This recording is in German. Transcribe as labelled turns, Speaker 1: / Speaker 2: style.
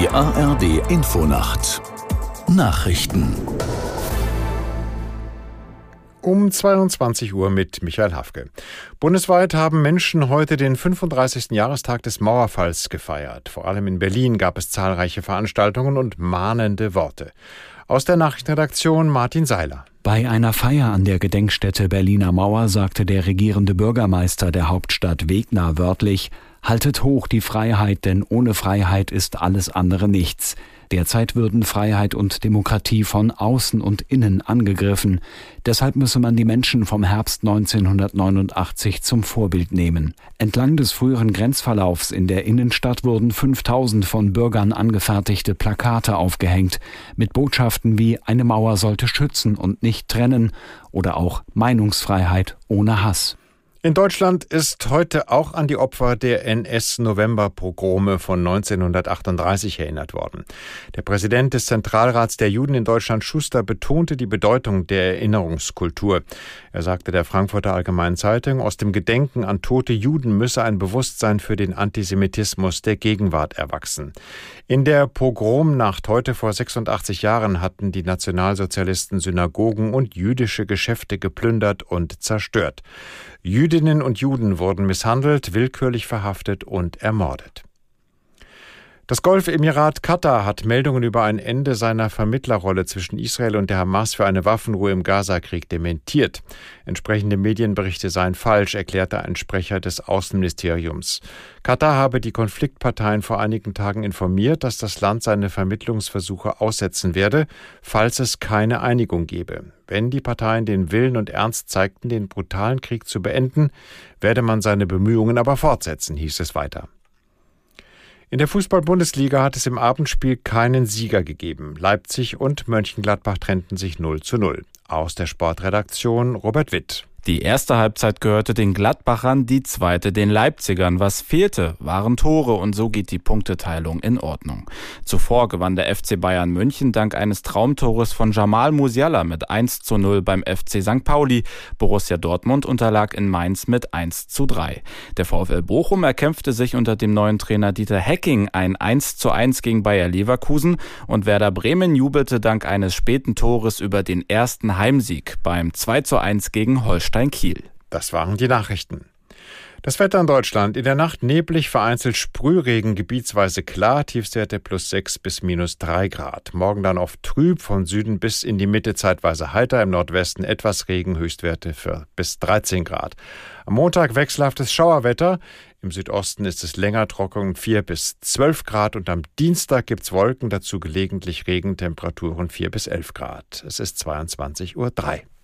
Speaker 1: Die ARD Infonacht Nachrichten
Speaker 2: um 22 Uhr mit Michael Hafke. Bundesweit haben Menschen heute den 35. Jahrestag des Mauerfalls gefeiert. Vor allem in Berlin gab es zahlreiche Veranstaltungen und mahnende Worte. Aus der Nachrichtenredaktion Martin Seiler.
Speaker 3: Bei einer Feier an der Gedenkstätte Berliner Mauer sagte der regierende Bürgermeister der Hauptstadt Wegner wörtlich: Haltet hoch die Freiheit, denn ohne Freiheit ist alles andere nichts. Derzeit würden Freiheit und Demokratie von außen und innen angegriffen. Deshalb müsse man die Menschen vom Herbst 1989 zum Vorbild nehmen. Entlang des früheren Grenzverlaufs in der Innenstadt wurden 5000 von Bürgern angefertigte Plakate aufgehängt, mit Botschaften wie „Eine Mauer sollte schützen und nicht trennen" oder auch „Meinungsfreiheit ohne Hass".
Speaker 2: In Deutschland ist heute auch an die Opfer der NS-November-Pogrome von 1938 erinnert worden. Der Präsident des Zentralrats der Juden in Deutschland, Schuster, betonte die Bedeutung der Erinnerungskultur. Er sagte der Frankfurter Allgemeinen Zeitung, aus dem Gedenken an tote Juden müsse ein Bewusstsein für den Antisemitismus der Gegenwart erwachsen. In der Pogromnacht heute vor 86 Jahren hatten die Nationalsozialisten Synagogen und jüdische Geschäfte geplündert und zerstört. Jüdinnen und Juden wurden misshandelt, willkürlich verhaftet und ermordet. Das Golfemirat Katar hat Meldungen über ein Ende seiner Vermittlerrolle zwischen Israel und der Hamas für eine Waffenruhe im Gazakrieg dementiert. Entsprechende Medienberichte seien falsch, erklärte ein Sprecher des Außenministeriums. Katar habe die Konfliktparteien vor einigen Tagen informiert, dass das Land seine Vermittlungsversuche aussetzen werde, falls es keine Einigung gebe. Wenn die Parteien den Willen und Ernst zeigten, den brutalen Krieg zu beenden, werde man seine Bemühungen aber fortsetzen, hieß es weiter. In der Fußball-Bundesliga hat es im Abendspiel keinen Sieger gegeben. Leipzig und Mönchengladbach trennten sich 0:0. Aus der Sportredaktion Robert Witt.
Speaker 4: Die erste Halbzeit gehörte den Gladbachern, die zweite den Leipzigern. Was fehlte, waren Tore, und so geht die Punkteteilung in Ordnung. Zuvor gewann der FC Bayern München dank eines Traumtores von Jamal Musiala mit 1:0 beim FC St. Pauli. Borussia Dortmund unterlag in Mainz mit 1:3. Der VfL Bochum erkämpfte sich unter dem neuen Trainer Dieter Hecking ein 1:1 gegen Bayer Leverkusen, und Werder Bremen jubelte dank eines späten Tores über den ersten Heimsieg beim 2:1 gegen Holstein Kiel.
Speaker 2: Das waren die Nachrichten. Das Wetter in Deutschland: in der Nacht neblig, vereinzelt Sprühregen, gebietsweise klar, Tiefstwerte +6 bis -3 Grad. Morgen dann oft trüb, von Süden bis in die Mitte zeitweise heiter, im Nordwesten etwas Regen, Höchstwerte für bis 13 Grad. Am Montag wechselhaftes Schauerwetter, im Südosten ist es länger trocken, 4 bis 12 Grad, und am Dienstag gibt's Wolken, dazu gelegentlich Regen, Temperaturen 4 bis 11 Grad. Es ist 22:03 Uhr.